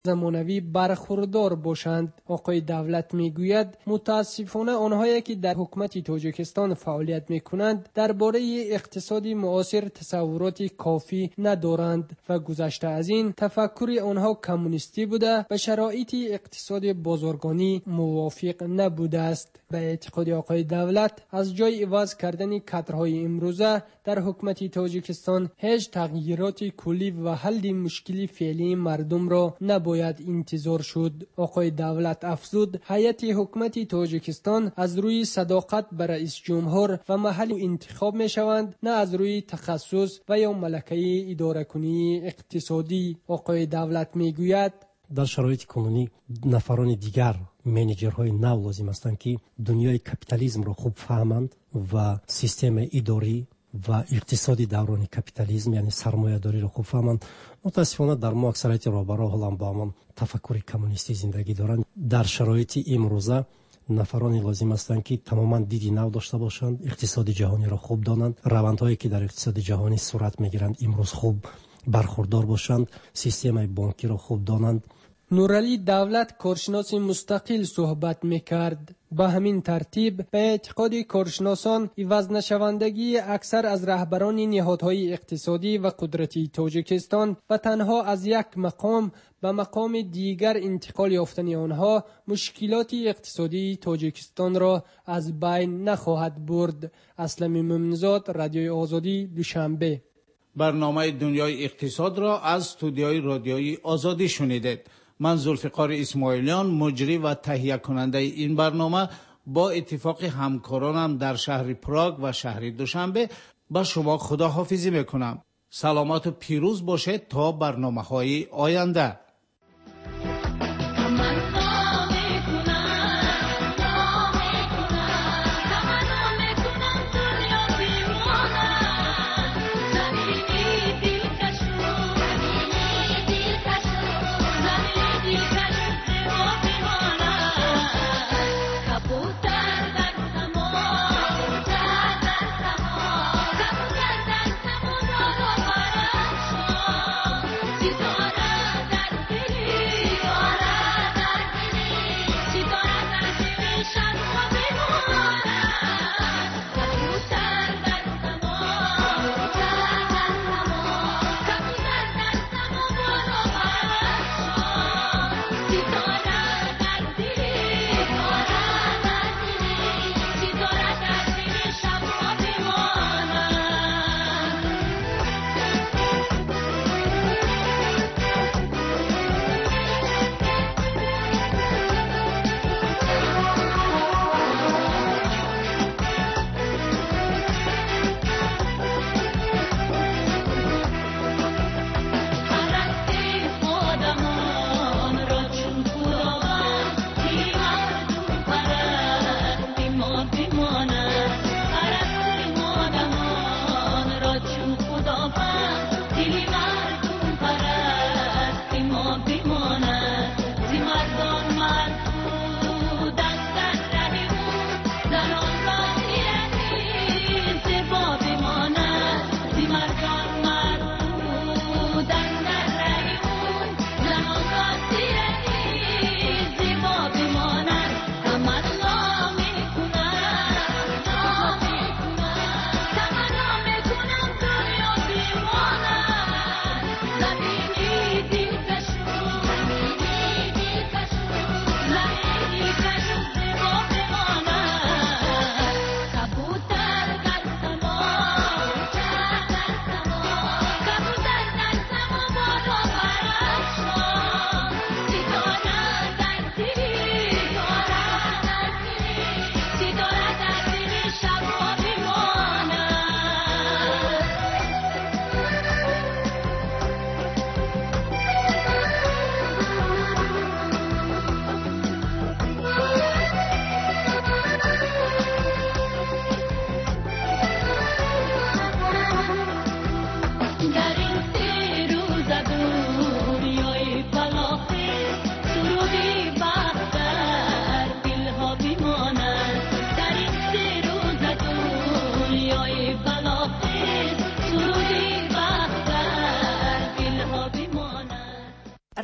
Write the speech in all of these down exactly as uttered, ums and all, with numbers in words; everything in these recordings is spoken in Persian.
زمانوی برخوردار باشند. آقای دولت میگوید متاسفانه آنهایی که در حکومت تاجیکستان فعالیت میکنند درباره اقتصاد معاصر تصورات کافی ندارند و گذشته از این تفکر آنها کمونیستی بوده و شرایط اقتصاد بازرگانی موافق نبوده است. به اعتقاد آقای دولت از جای عوض کردن کادرهای امروزه در حکومت تاجیکستان هیچ تغییرات کلی و حل مشکل فعلی مردم را نباید انتظار شد. آقای دولت افزود هیئت حکومت تاجیکستان از روی صداقت بر رئیس جمهور و محل انتخاب می شوند، نه از روی تخصص و یا ملکه اداره کنی اقتصادی. آقای دولت می گوید در شرایط کنونی نفران دیگر منیجرهای نو لازم هستند که دنیای کپیتالیسم را خوب فهمند و سیستم اداری و اقتصادی دوران کپیتالیسم یعنی سرمایه داری را خوب فهمند. متاسفانه در ما اکثریت روبرو حالا با من تفکر کمونیستی زندگی دارند. در شرایط امروزه نفرانی لازم هستند که تماما دیدی نو داشته باشند، اقتصاد جهانی را خوب دانند، روندهایی که در اقتصاد جهانی صورت میگیرند امروز خوب برخوردار باشند، سیستم بانکی را خوب دانند. نورعلی دولت کارشناس مستقل صحبت میکرد. به همین ترتیب به اعتقاد کارشناسان عوض نشوندگی اکثر از رهبران نهادهای اقتصادی و قدرتی تاجیکستان و تنها از یک مقام به مقام دیگر انتقال یافتن آنها مشکلات اقتصادی تاجیکستان را از بین نخواهد برد. اسلم مومنزاد، رادیوی آزادی، دوشنبه. برنامه دنیای اقتصاد را از استودیوی رادیوی آزادی شنیدید. من ذوالفقار اسماعیلیان مجری و تهیه کننده این برنامه با اتفاق همکارانم در شهر پراگ و شهر دوشنبه با شما خداحافظی میکنم. سلامت و پیروز باشید تا برنامه‌های آینده.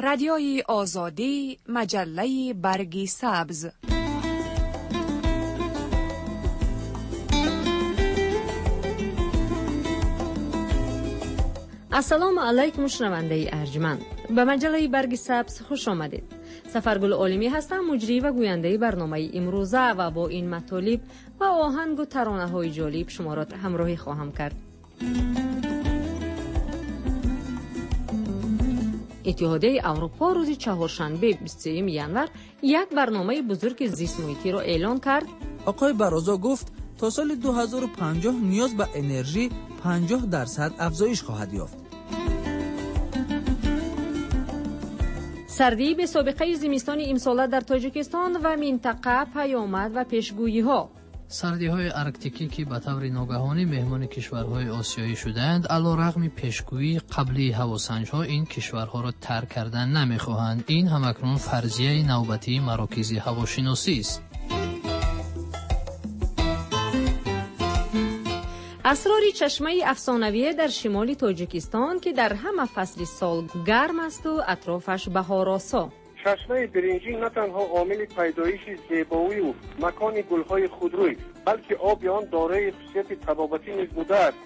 رادیوی آزادی، مجله برگ سبز. السلام علیکم شنونده ارجمند، به مجله برگ سبز خوش آمدید. سفرگل عالمی هستم، مجری و گوینده برنامه امروزه و با این مطالب و آهنگ و ترانه های جالب شما را همراهی خواهم کرد. اتحادیه اروپا روز چهارشنبه بیست و سوم ژانویه یک برنامه بزرگ زیست محیطی را اعلان کرد. آقای بارازا گفت تا سال دو هزار و پنجاه نیاز به انرژی پنجاه درصد افزایش خواهد یافت. سردی به سابقه زمستان امسال در تاجیکستان و منطقه پیامد و پیشگویی ها. سردی‌های ارکتیکی که به طور ناگهانی مهمان کشورهای آسیایی شدند، علیرغم پیشگویی قبلی هواسنج‌ها این کشورها را ترک کردن نمی‌خواهند. این همکنون فرضیه نوبتی مراکز هواشناسی است. اسرار چشمه افسانویه در شمال تاجیکستان که در همه فصل سال گرم است و اطرافش بهارآسا. چشمه برنجی نه تنها عامل پیدایش زیبایی و مکان گل‌های خودروی، بلکه آب آن دارای خصوصیت طبابتی نیز بوده است.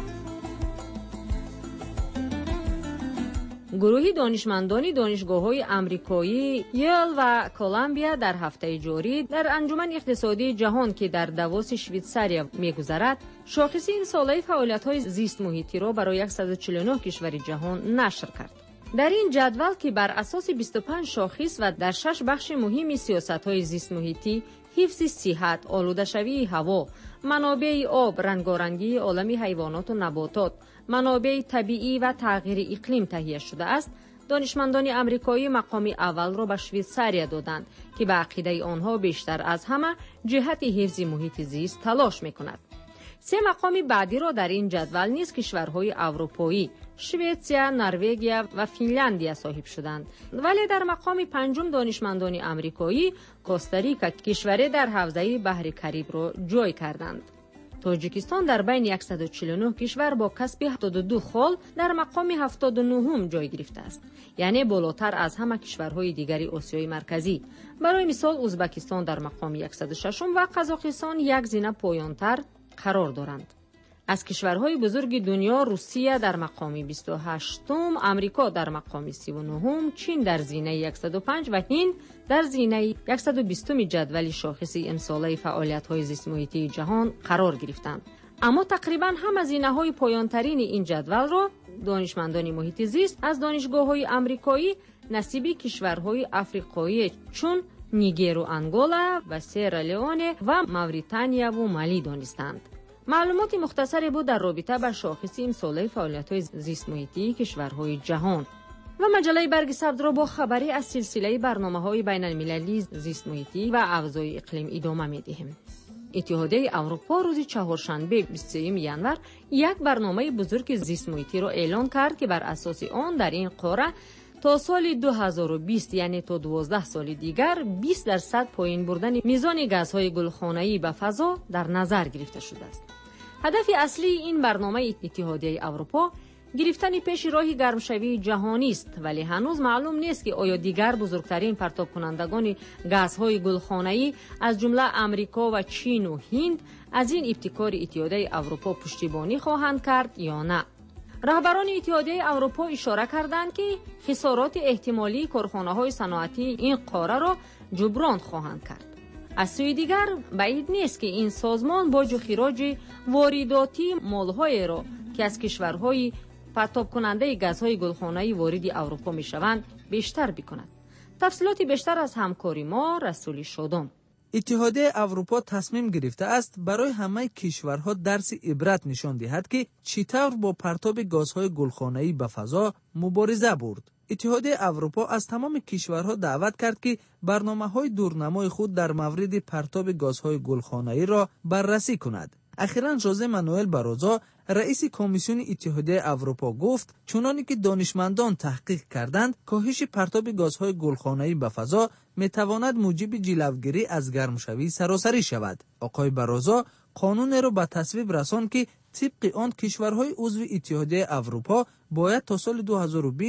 گروه دانشمندان دانشگاه‌های آمریکایی یل و کلمبیا در هفته جاری در انجمن اقتصادی جهان که در داووس شویتزاریا می‌گذرد، شاخص این ساله فعالیت‌های زیست محیطی را برای صد و چهل و نه کشور جهان نشر کرد. در این جدول که بر اساس بیست و پنج شاخص و در شش بخش مهم سیاست‌های زیست محیطی، حفظ صحت، آلوده شوی هوا، منابع آب، رنگارنگی عالم حیوانات و نباتات، منابع طبیعی و تغییر اقلیم تهیه شده است، دانشمندان آمریکایی مقام اول را به شویتزاریا دادند که به عقیده آنها بیشتر از همه جهت حفظ محیط زیست تلاش می‌کند. سه مقام بعدی را در این جدول نیز کشورهای اروپایی، سوئیسریا، نروژ و فنلاندیا صاحب شدند، ولی در مقام پنجم دانشمندان آمریکایی کوستاریکا کشوری در حوزه بحر کریب را جای کردند. تاجیکستان در بین صد و چهل و نه کشور با کسب هفتاد و دو خال در مقام هفتاد و نهم جای گرفته است، یعنی بالاتر از همه کشورهای دیگر آسیای مرکزی. برای مثال ازبکستان در مقام صد و شش و قزاقستان یک زینه پایان‌تر قرار دارند. از کشورهای بزرگ دنیا روسیه در مقام بیست و هشتم، آمریکا در مقام سی و نهم، چین در زینه صد و پنج و هند در زینه صد و بیست جدول شاخص امساله فعالیت‌های زیست محیطی جهان قرار گرفتند. اما تقریباً همه زینه‌های پایان‌ترین این جدول را دانشمندان محیط زیست از دانشگاه‌های آمریکایی نصیب کشورهای آفریقایی چون نیگر و انگولا و سیرالئونه و موریتانیا و مالی دانستند. معلومات مختصری بود در رابطه با شاخص امساله فعالیت‌های زیست محیطی کشورهای جهان. و مجله برگ سبز را با خبری از سلسله برنامه‌های بین‌المللی زیست محیطی و افزایش اقلیم ادامه می‌دهیم. اتحادیه اروپا روز چهارشنبه بیست و سوم ژانویه یک برنامه بزرگ زیست محیطی را اعلان کرد که بر اساس آن در این قاره تا سال دو هزار و بیست یعنی تا دوازده سال دیگر بیست درصد پایین بردن میزان گازهای گلخانه‌ای به فضا در نظر گرفته شده است. هدف اصلی این برنامه اتحادیه اروپا گرفتن پیش راه گرمشوی جهانی است، ولی هنوز معلوم نیست که آیا دیگر بزرگترین پرتاب کنندگان گازهای گلخانه‌ای از جمله آمریکا و چین و هند از این ابتکار اتحادیه اروپا پشتیبانی خواهند کرد یا نه. رهبران اتحادیه اروپا اشاره کردند که خسارات احتمالی کارخانه‌های صنعتی این قاره را جبران خواهند کرد. از سوی دیگر بعید نیست که این سازمان باج و خراج وارداتی مال‌های را که از کشورهای پرتاب کننده گازهای گلخانه‌ای وارد اروپا می‌شوند بیشتر بکند. تفصیلات بیشتر از همکاری ما رسولی شدم. اتحادیه اروپا تصمیم گرفته است برای همه کشورها درس عبرت نشان دهد که چطور با پرتاب گازهای گلخانه‌ای به فضا مبارزه برد. اتحادیه اروپا از تمام کشورها دعوت کرد که برنامه‌های دورنمای خود در مورد پرتاب گازهای گلخانه‌ای را بررسی کند. اخیراً ژوزه مانوئل باروزو رئیس کمیسیون اتحادیه اروپا گفت چنانی که دانشمندان تحقیق کردند کاهش پرتاب گازهای گلخانه‌ای به فضا میتواند موجب جلوگیری از گرمشوی سراسری شود. آقای باروزو قانون را به تصویب رساند که طبق آن کشورهای عضو اتحادیه اروپا باید تا سال دو هزار و بیست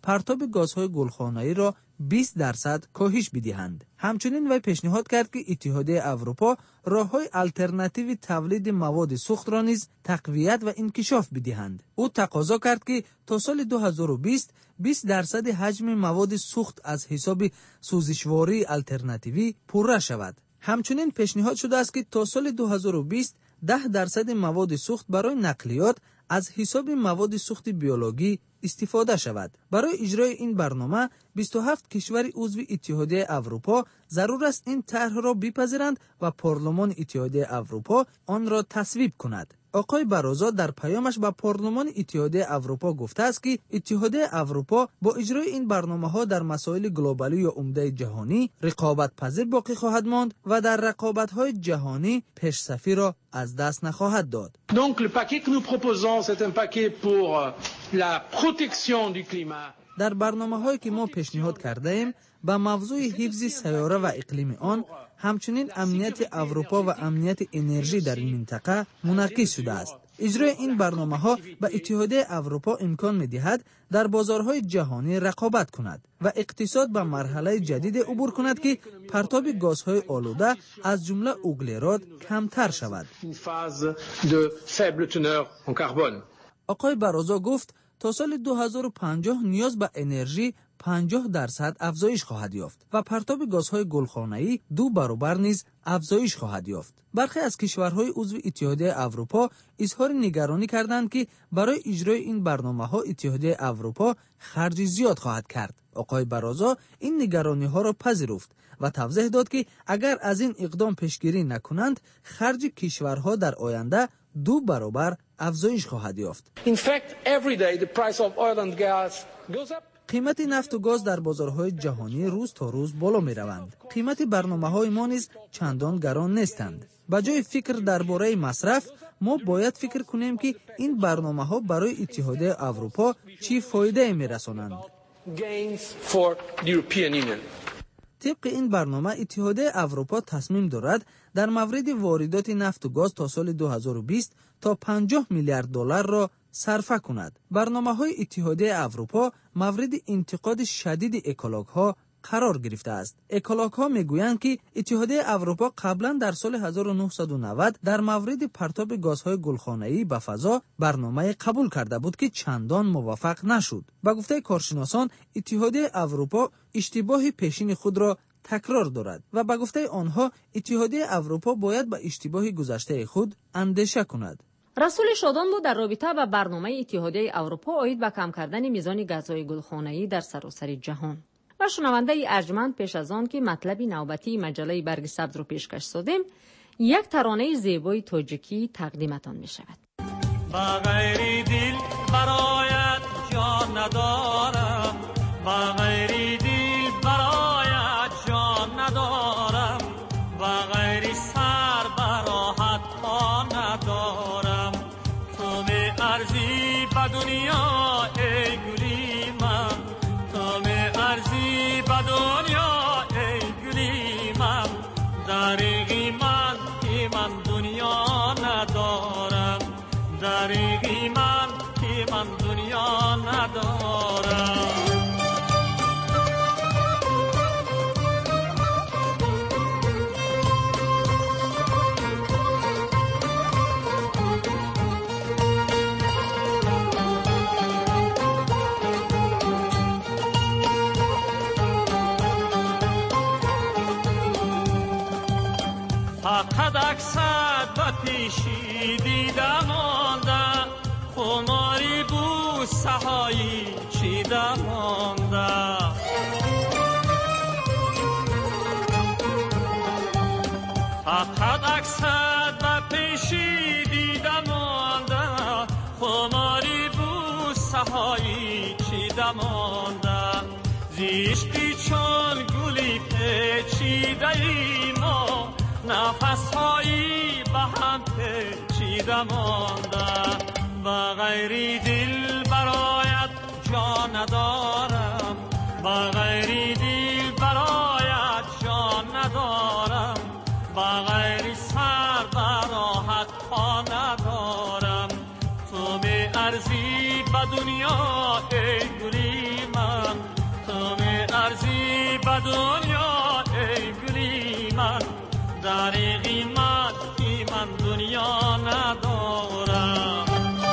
پرتاب گازهای گلخانه‌ای را بیست درصد کاهش بدهند. همچنین وی پیشنهاد کرد که اتحادیه اروپا راه‌های آلترناتیو تولید مواد سوخت را نیز تقویت و انکشاف بدهند. او تقاضا کرد که تا سال دو هزار و بیست بیست درصد حجم مواد سوخت از حساب سوزشواری آلترناتیوی پوره شود. همچنین پیشنهاد شده است که تا سال دو هزار و بیست ده درصد مواد سوخت برای نقلیات از حساب مواد سوخت بیولوژی استفاده شود. برای اجرای این برنامه بیست و هفت کشور عضو اتحادیه اروپا ضرور است این طرح را بپذیرند و پارلمان اتحادیه اروپا آن را تصویب کند. آقای باروزو در پیامش به پارلمان اتحادیه اروپا گفته است که اتحادیه اروپا با اجرای این برنامه‌ها در مسائل گلوبالی یا عمده جهانی رقابت پذیر باقی خواهد ماند و در رقابت‌های جهانی پیش‌صفی را از دست نخواهد داد. Donc le paquet que nous proposons c'est un paquet pour la protection du climat. در برنامه‌هایی که ما پیشنهاد کرده ایم به موضوع حفظ سیاره و اقلیم آن، همچنین امنیت اروپا و امنیت انرژی در این منطقه منعکس شده است. اجرای این برنامه‌ها به اتحادیه اروپا امکان می‌دهد در بازارهای جهانی رقابت کند و اقتصاد به مرحله جدید عبور کند که پرتاب گازهای آلوده از جمله اوگلرود کمتر شود. آقای باروزو گفت تا سال دو هزار و پنجاه نیاز به انرژی پنجاه درصد افزایش خواهد یافت و پرتاب گازهای گلخانه‌ای دو برابر نیز افزایش خواهد یافت. برخی از کشورهای عضو اتحادیه اروپا اظهار نگرانی کردند که برای اجرای این برنامه‌ها اتحادیه اروپا خرج زیاد خواهد کرد. آقای باروزو این نگرانی‌ها را پذیرفت و توضیح داد که اگر از این اقدام پیشگیری نکنند خرج کشورها در آینده دو برابر افزایش خواهد یافت. In fact, every day the price of oil and gas goes up. قیمت نفت و گاز در بازارهای جهانی روز تا روز بالا می روند. قیمت برنامه‌های ما نیز چندان گران نیستند. به جای فکر درباره مصرف، ما باید فکر کنیم که این برنامه‌ها برای اتحادیه اروپا چی فایده می رسانند. طبق این برنامه اتحادیه اروپا تصمیم دارد در مورد واردات نفت و گاز تا سال دو هزار و بیست تا پنجاه میلیارد دلار را صرفه کند. برنامه‌های اتحادیه اروپا مورد انتقاد شدید اکولوژها قرار گرفته است. اکولوژها میگویند که اتحادیه اروپا قبلا در سال هزار و نهصد و نود در مورد پرتاب گازهای گلخانه‌ای به فضا برنامه قبول کرده بود که چندان موفق نشد. به گفته کارشناسان اتحادیه اروپا اشتباه پیشین خود را تکرار دارد و به گفته آنها اتحادیه اروپا باید به اشتباه گذشته خود اندیشه کند. رسول شادان بود در رابطه با برنامه اتحادیه اروپا آید به کم کردن میزان گازهای گلخانه‌ای در سراسر جهان. و شنونده ارجمند پیش از آن که مطلب نوبتی مجله برگ سبز رو پیشکش سازیم، یک ترانه زیبای تاجیکی تقدیمتان می شود. با غیری دل برایت جان ندارم، با غیری دل برایت جان ندارم، با غیری سر براحت پا ندارم. تو می ارزی به دنیا ای گلی من، تو می ارزی به دنیا ای گلی من. دریغی من که من دنیا ندارم، دریغی من که من دنیا ندارم. فقط اکسد و پیشی دیدم آنده، خماری بود سهایی چیدم آنده. فقط اکسد و پیشی دیدم آنده، خماری بود سهایی چیدم آنده. زیشقی چون گلی پیچیده ای ما، نفس‌هایی به هم پیچیده مانده. با غیری دل برایت جان ندارم، با غیری دل برایت جان ندارم، با غیری سر براحت پا ندارم. تو می ارزی به دنیا ای گلی من، به دنیا ای گلی من، دریغی من که من دنیا ندارم.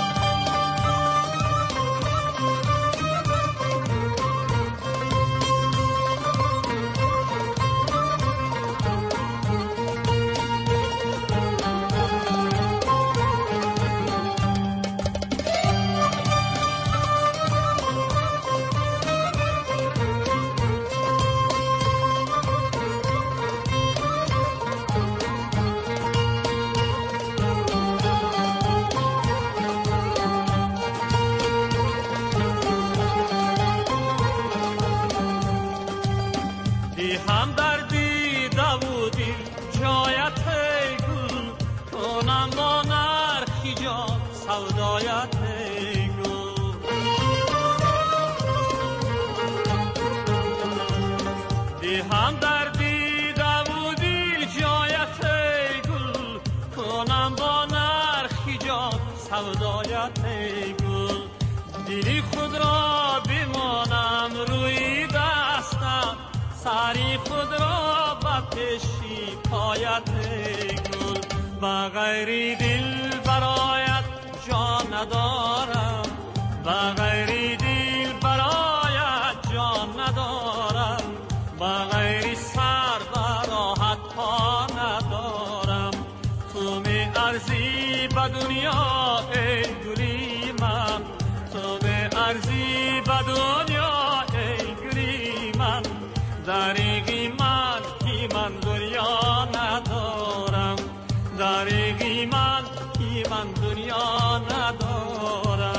دلی خود را بمانم روی دستم، سری خود را به پیشی پایت گل. با غیر دل برایت جان ندارم، با غیر دل برایت جان ندارم، با غیر سر براحت پا ندارم. تو می ارزی به دنیا ای گلی من، تو می ارزی به دنیا ای گلی من، دریغی من که من دنیا ندارم، دریغی من که من دنیا ندارم.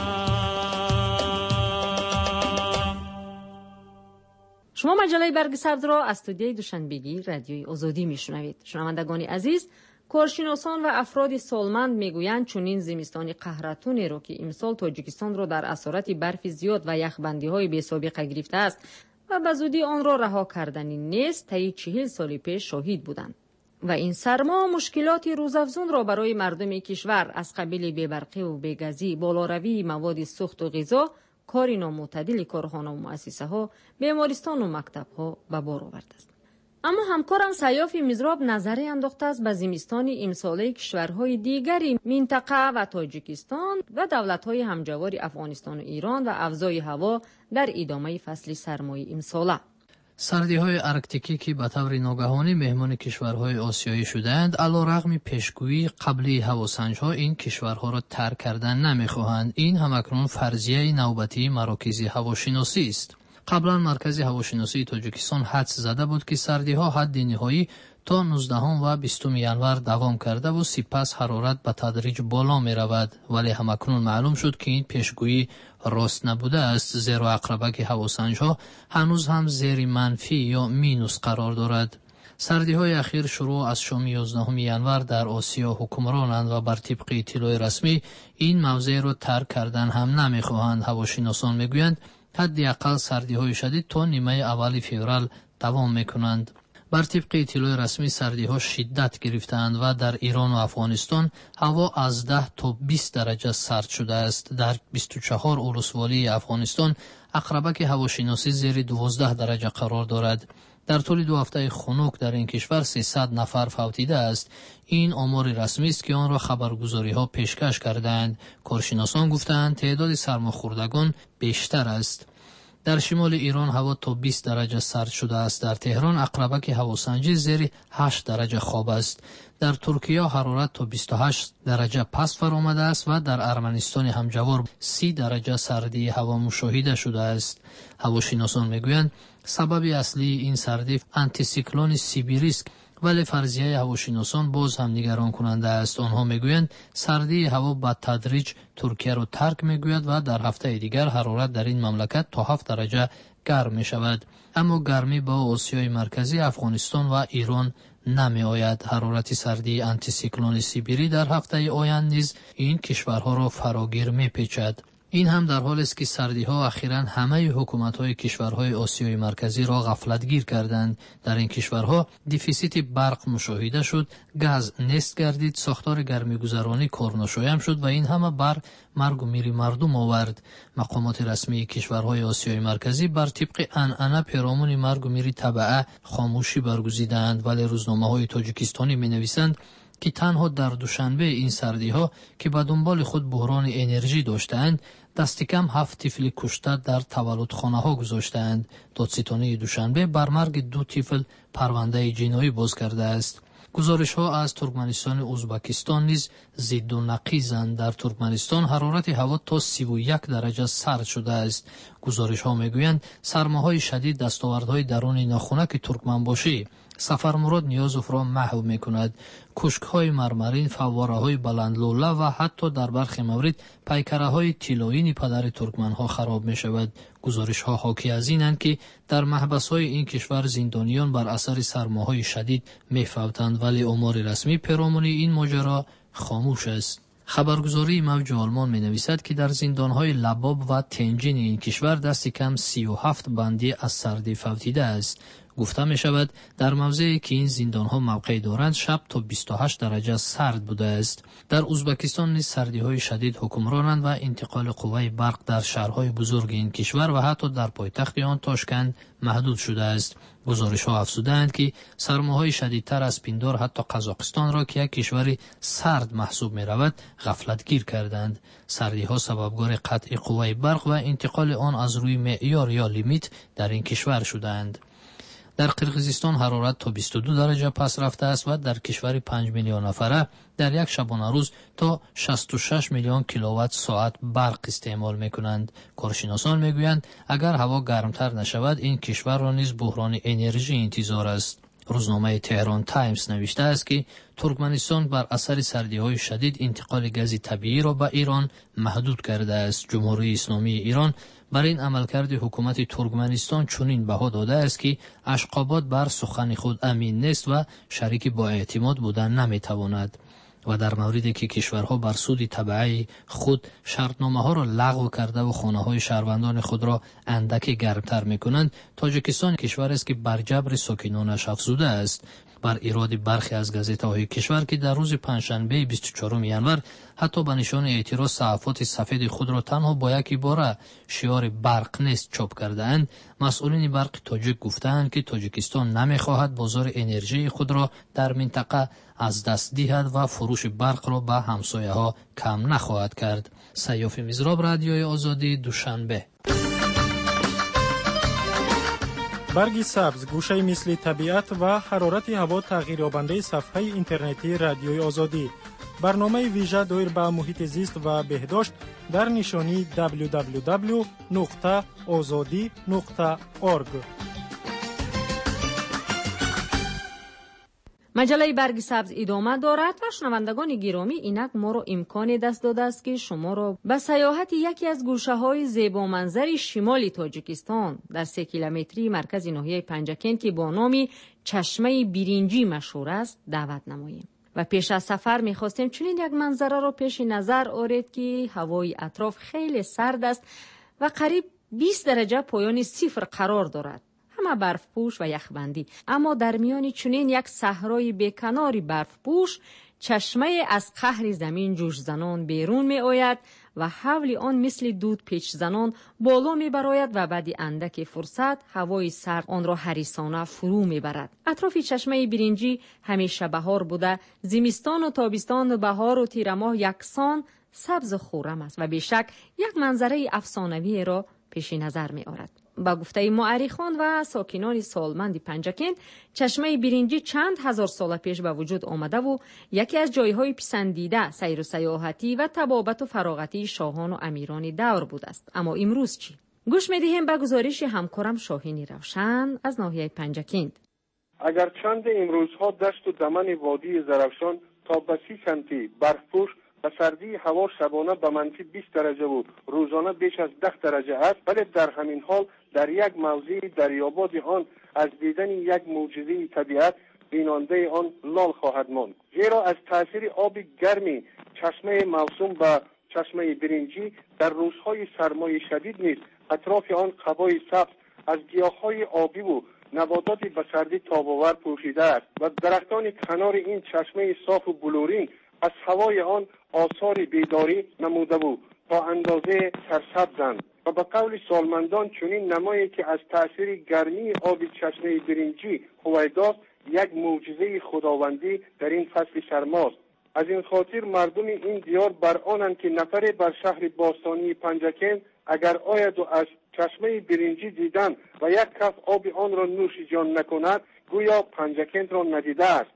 شما مجله برگ سبز را از استودیوی دوشنبگی رادیوی آزادی میشنوید. شنوندگان عزیز، کارشناسان و افراد سالمند میگویند چنین زمستان قهرتونی را که امسال تاجیکستان را در اسارت برف زیاد و یخبندی‌های بی‌سابقه گرفته است و به زودی آن را رها کردنی نیست، طی چهل سال پیش شاهد بودند. و این سرما مشکلات روزافزون را برای مردم کشور از قبیل بی‌برقی و بی‌گازی، بالاروی مواد سوخت و غذا، کار نامعتدل کارخانه و مؤسسه‌ها، بیمارستان و مکتب‌ها به بار آورده است. اما همکارم سیاف مزراب نظری انداخته است به زمستان امساله کشورهای دیگری منطقه و تاجیکستان و دولت‌های همجوار افغانستان و ایران و افزای هوا در ادامه فصل سرمای امساله. سردی‌های ارکتیکی که به طور ناگهانی مهمان کشورهای آسیایی شدند، علیرغم پیشگویی قبلی هواسنج‌ها این کشورها را ترک کردن نمی‌خواهند. این همکنون فرضیه نوبتی مراکز هواشناسی است. قبلا مرکز هواشناسی تاجیکستان حدس زده بود که سردی‌ها حد نهایی تا نوزدهم و بیستم ینور دوام کرده و سپس حرارت به تدریج بالا می رود، ولی همکنون معلوم شد که این پیشگویی راست نبوده است، زیرا عقربک هواسنج‌ها هنوز هم زیر منفی یا مینوس قرار دارد. سردی‌های اخیر شروع از شام یازدهم ینور در آسیا حکمرانند و بر طبق اطلاع رسمی این موضع را ترک کردن هم نمی‌خواهند. هواشناسان می‌گویند حداقل سردی‌های شدید تا نیمه اول فوریه دوام می‌کنند. بر طبق اطلاع رسمی سردی‌ها شدت گرفتند و در ایران و افغانستان هوا از ده تا بیست درجه سرد شده است. در بیست و چهار ولسوالی افغانستان عقربک هواشناسی زیر دوازده درجه قرار دارد. در طول دو هفته خنک در این کشور سیصد نفر فوتیده است. این آمار رسمی است که آن را خبرگزاری‌ها پیشکش کردند. کارشناسان گفتند تعداد سرماخوردگان بیشتر است. در شمال ایران هوا تا بیست درجه سرد شده است. در تهران عقربک هواسنجی زیر هشت درجه خواب است. در ترکیه حرارت تا بیست و هشت درجه پست فرآمده است و در ارمنستان همجوار سی درجه سردی هوا مشاهده شده است. هواشناسان میگویند سبب اصلی این سردی آنتی سیکلون سیبیری است، ولی فرضیه هواشناسان باز هم نگران کننده است. آنها میگویند سردی هوا به تدریج ترکیه را ترک میگوید و در هفته دیگر حرارت در این مملکت تا هفت درجه گرم می شود. اما گرمی با آسیای مرکزی، افغانستان و ایران نمی آید. حرارت سردی آنتی سیکلون سیبیری در هفته آینده نیز این کشورها را فراگیر می پیچد. این هم در حالی است که سردی‌ها اخیراً همه حکومت‌های کشورهای آسیای مرکزی را غفلتگیر کردند. در این کشورها دیفیسیت برق مشاهده شد، گاز نست گردید، ساختار گرمیگذرانی کارناشایم شد و این همه بر مرگ و میر مردم آورد. مقامات رسمی کشورهای آسیای مرکزی بر طبق عنعنه پیرامون مرگ و میر تبعه خاموشی برگزیدند، ولی روزنامه‌های تاجیکستانی می‌نویسند که تنها در دوشنبه این سردی‌ها که به دنبال خود بحران انرژی داشتند، دست کم هفت طفل کشته در تولدخانه‌ها گذاشتند. دادستانی دوشنبه بر مرگ دو طفل پرونده جنایی باز کرده است. گزارش‌ها از ترکمنستان و ازبکستان نیز ضد و نقیضند. در ترکمنستان حرارت هوا تا سی و یک درجه سرد شده است. گزارش‌ها می‌گویند سرماهای شدید دستاوردهای درون ناخنک ترکمنباشی سفرمراد نیازوف را محو می‌کند. کوشک‌های مرمرین، فواره‌های بلندلوله و حتی در برخی موارد پیکره‌های طلایی پدر ترکمن‌ها خراب می‌شود. گزارش‌ها حاکی از اینند که در محبس‌های این کشور زندانیان بر اثر سرماهای شدید می‌فوتند، ولی آمار رسمی پیرامون این ماجرا خاموش است. خبرگزاری موج آلمان می‌نویسد که در زندان‌های لباب و تنجین این کشور دست کم سی و هفت بندی از سردی فوتیده است. گفته می شود در موضعی که این زندان ها موقع دارند شب تا بیست و هشت درجه سرد بوده است. در ازبکستان نیز سردی های شدید حکمرانند و انتقال قوه برق در شهرهای بزرگ این کشور و حتی در پایتخت آن تاشکند محدود شده است. گزارش ها افزودند که سرماهای شدیدتر از پیندار حتی قزاقستان را که یک کشور سرد محسوب می رود غفلتگیر کردند. سردی ها سببگار قطع قوه برق و انتقال آن از روی معیار یا لیمیت در این کشور شدند. در قرقیزستان حرارت تا بیست و دو درجه پس رفته است و در کشور پنج میلیون نفره در یک شبانه روز تا شصت و شش میلیون کیلووات ساعت برق استعمال میکنند. کارشناسان میگویند اگر هوا گرمتر نشود این کشور را نیز بحران انرژی انتظار است. روزنامه تهران تایمز نوشته است که ترکمنستان بر اثر سردی‌های شدید انتقال گاز طبیعی را به ایران محدود کرده است. جمهوری اسلامی ایران بر این عملکرد حکومت ترکمنستان چنین بها داده است که اشقابات بر سخن خود امین نیست و شریک با اعتماد بودن نمیتواند. و در موردی که کشورها بر سود تبعی خود شرطنامه ها را لغو کرده و خانه های شهروندان خود را اندک گرمتر می کنند، تاجیکستان کشور است که بر جبر ساکنانش افزوده است. بر ایراد برخی از گازیته های کشور که در روز پنجشنبه بیست و چهارم ژانویه حتی به نشان اعتراض صحافت سفید خود را تنها با یک عباره شعار برق نیست چاپ کرده اند، مسئولین برق تاجیک گفتند که تاجیکستان نمیخواهد بازار انرژی خود را در منطقه از دست دهد و فروش برق را به همسایه ها کم نخواهد کرد. سیاف میزراب، رادیوی آزادی، دوشنبه. برگ سبز، گوشه مثل طبیعت و حرارت هوا تغییریابنده صفحه اینترنتی رادیوی آزادی. برنامه ویژه دایر به محیط زیست و بهداشت در نشانی دبلیو دبلیو دبلیو نقطه آزادی نقطه اورگ. مجله برگ سبز ادامه دارد و شنوندگان گرامی، اینک ما را امکان دست داده است که شما را به سیاحت یکی از گوشه های زیبا منظر شمال تاجیکستان در سه کیلومتری مرکز ناحیه پنجکن که با نام چشمه برنجی مشهور است دعوت نماییم. و پیش از سفر می‌خواستیم چنین یک منظره را پیش نظر آورید که هوای اطراف خیلی سرد است و قریب بیست درجه پایان صفر قرار دارد. همه برف پوش و یخبندی، اما در میان چنین یک صحرای بیکنار برف پوش چشمه از قهر زمین جوش زنان بیرون می آید و حول آن مثل دود پیچ زنان بالا می براید و بعد اندک فرصت هوای سرد آن را حریصانه فرو می برد. اطراف چشمه برنجی همیشه بهار بوده، زمستان و تابستان و بهار و تیر ماه یکسان سبز خورم است و بیشک یک منظره افسانوی را پیش نظر می آورد. با گفته مورخان و ساکنان سالمند پنجکن، چشمه برنجی چند هزار سال پیش به وجود آمده و یکی از جایهای پسندیده سیر و سیاحتی و طبابت و فراغتی شاهان و امیران دور بود است. اما امروز چی؟ گوش می‌دهیم به گزارش همکارم شاهین روشن از ناحیه پنجکند. اگر چند امروزها دشت و دمن وادی زرافشان تا به سی سانتی برفپوش و سردی هوا شبانه به منفی بیست درجه بود، روزانه بیش از ده درجه است، ولی در همین حال در یک موضع دریاباد آن از دیدن یک معجزه طبیعت بیننده آن لال خواهد ماند، زیرا از تاثیر آب گرمی چشمه موسوم به چشمه برنجی در روزهای سرمای شدید نیز اطراف آن قبای سبز از گیاه‌های آبی و نباتات به سردی تاب‌آور پوشیده است و درختان کنار این چشمه صاف و بلورین از هوای آن آثار بیداری نموده بود تا اندازه سرسبزند و به قول سالمندان چنین نمایی که از تأثیر گرمی آب چشمه برنجی هویداست یک معجزه خداوندی در این فصل سرماست. از این خاطر مردم این دیار بر آنند که نفر بر شهر باستانی پنجکن اگر آید و از چشمه برنجی دیدن و یک کف آب آن را نوش جان نکند گویا پنجکن را ندیده است.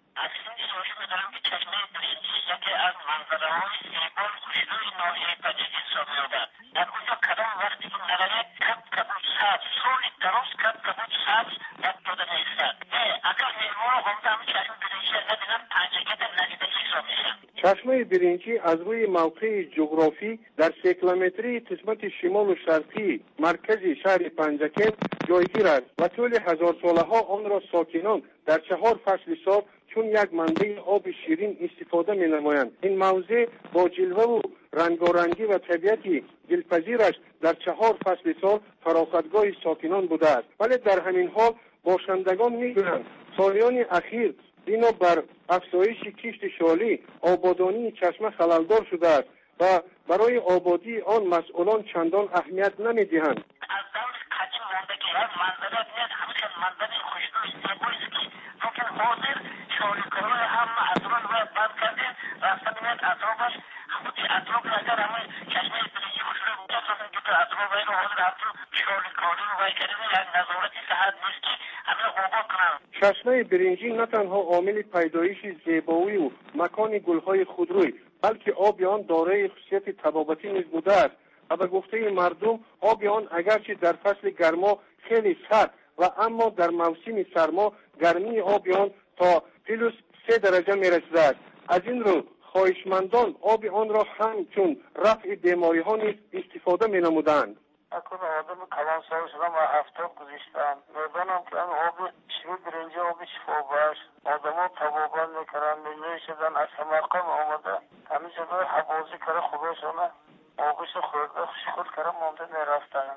از منظره‌های زیبا خوشروی ناحیه پنجکن حساب می‌یابد. در اونجا کدام وقتی که نرود کپ کبود سبز سال دراز کپ کبود سبز یاد داده می‌ایستد. اگر مهمان آمده همین چشمه برنجی نبینند پنجکن ندیده حساب می‌شوند. چشمه برنجی از روی موقع جغرافی در سه کیلومتری قسمت شمال و شرقی مرکزی شهر پنجکن جایگیر است و طول هزار ساله ها آن را ساکنان در چهار فصل سال چون یک منبع آب شیرین استفاده می نمایند. این موضع با جلوه و رنگارنگی و طبیعتی دلپذیرش در چهار فصل سال فراختگاه ساکنان بوده است. ولی در همین حال باشندگان می گویند سالیان اخیر بنا بر افزایش کشت شالی آبادانی چشمه خللدار شده است و برای آبادی آن مسئولان چندان اهمیت نمی دهند. از دور قدیم مانده که هر منظره میاد همیشه منظره خوشبوی زیبایی است که فکر حاضر شالیکارای هم اطراف را بند کردیم رفتن میاد اطرافش خودی اطراف اگر همه چشمه برنجی خوشبوی بوده سازن که اطراف این حاضر اطراف شالیکاری و وی کردیم یک نظارتی صحت نیست که همه آباد کنند. چشمه برنجی نه تنها عامل پیدایش زیبایی و مکان گلهای خودروی بلکه آب آن دارای خصوصیت طبابتی نیز بوده است و به گفته مردم آب آن اگرچه در فصل گرما خیلی سرد و اما در موسم سرما گرمی آب آن تا پلوس سه درجه میرسیده است. از این رو خواهشمندان آب آن را همچون رفع بیماری ها نیز استفاده می نمودند. اکنون آدم کلان سال شدم و افتاب گذاشتم میدانم که این آب شیرین برنجی آب شفابخش آدم ها تبابت میکردن میلی شدن از سمرقند آمده همین جدا حوازی کره خوبشانه آبش خورده خود کره مانده میرفتن.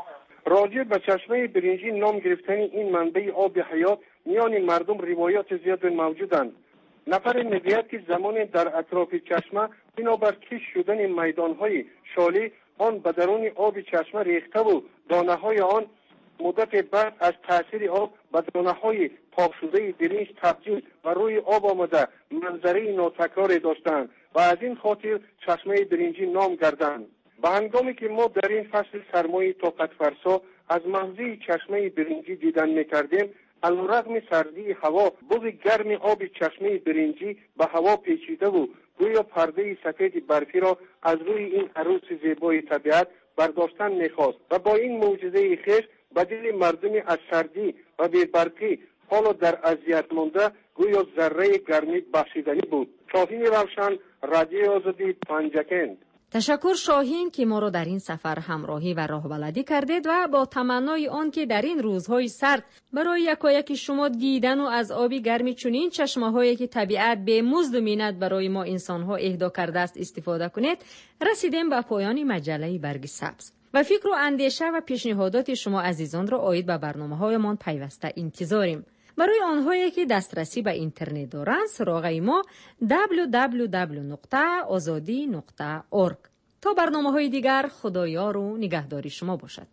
راجع به چشمه برنجی نام گرفتن این منبع آب حیات میان مردم روایات زیاد موجودند. نفر میگوید که زمان در اطراف چشمه بنابر کش شدن میدانهای شالی آن به درون آب چشمه ریخته و دانه های آن مدت بعد از تاثیر آب به دانه های پاک شده برنج تبدیل و روی آب آمده منظره ناتکراری داشتند و از این خاطر چشمه برنجی نام گردند. به هنگامی که ما در این فصل سرمای طاقت فرسا از محضی چشمه برنجی دیدن میکردیم علیرغم سردی هوا بوی گرم آب چشمه برنجی به هوا پیچیده و گویا پرده سفید برفی را از روی این عروس زیبای طبیعت برداشتن میخواست و با این معجزه خویش به دل مردم از سردی و بی‌برقی حالا در اذیت مانده گویا ذره گرمی بخشیدنی بود. شاهین روشن، رادیوی آزادی، پنجکن. تشکر شاهین که ما را در این سفر همراهی و راهبردی کردید و با تمنای آن که در این روزهای سرد برای یکایک شما دیدن و از آبی گرمی چنین چشمه‌هایی که طبیعت به مزد و منت برای ما انسان‌ها اهدا کرده است استفاده کنید، رسیدیم به پایان مجله برگ سبز. و فکر و اندیشه و پیشنهادات شما عزیزان را عاید به برنامه‌هایمان پیوسته انتظاریم. برای آنهایی که دسترسی به اینترنت دارند سراغ ما دبلیو دبلیو دبلیو نقطه آزادی نقطه اورگ. تا برنامه‌های دیگر خدایار و نگهداری شما باشد.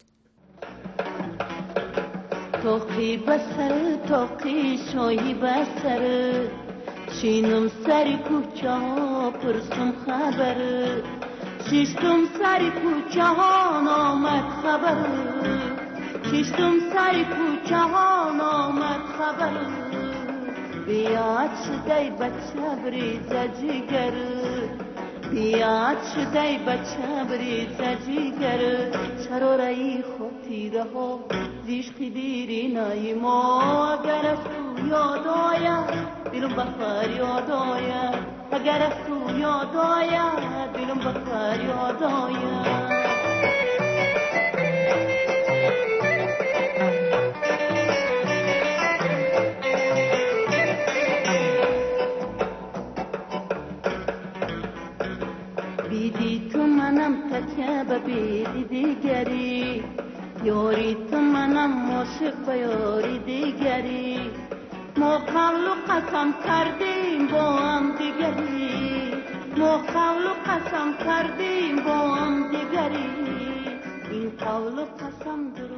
توقی بسر توقی شایی بسر شینم سری کوچه ها پرسم خبر شیشتم سری کوچه ها نامد خبر شیشتم سری کوچه ها نامد خبر بیاد شدی بچه بریزه جگر بیاد شدی بچه بریزه جگر چرا رایی خاطیره ها زیشقی دیری نایی ما اگر از تو یاد آید دلم بخار یاد آید اگر از تو یاد آید دلم بخار یاد آید. بیدی تو به بید دیگری، یاری تو منم عاشق به یاری دیگری، ما قول و قسم کردیم با هم دیگری، ما قول و قسم کردیم با هم دیگری، این قول و قسم درست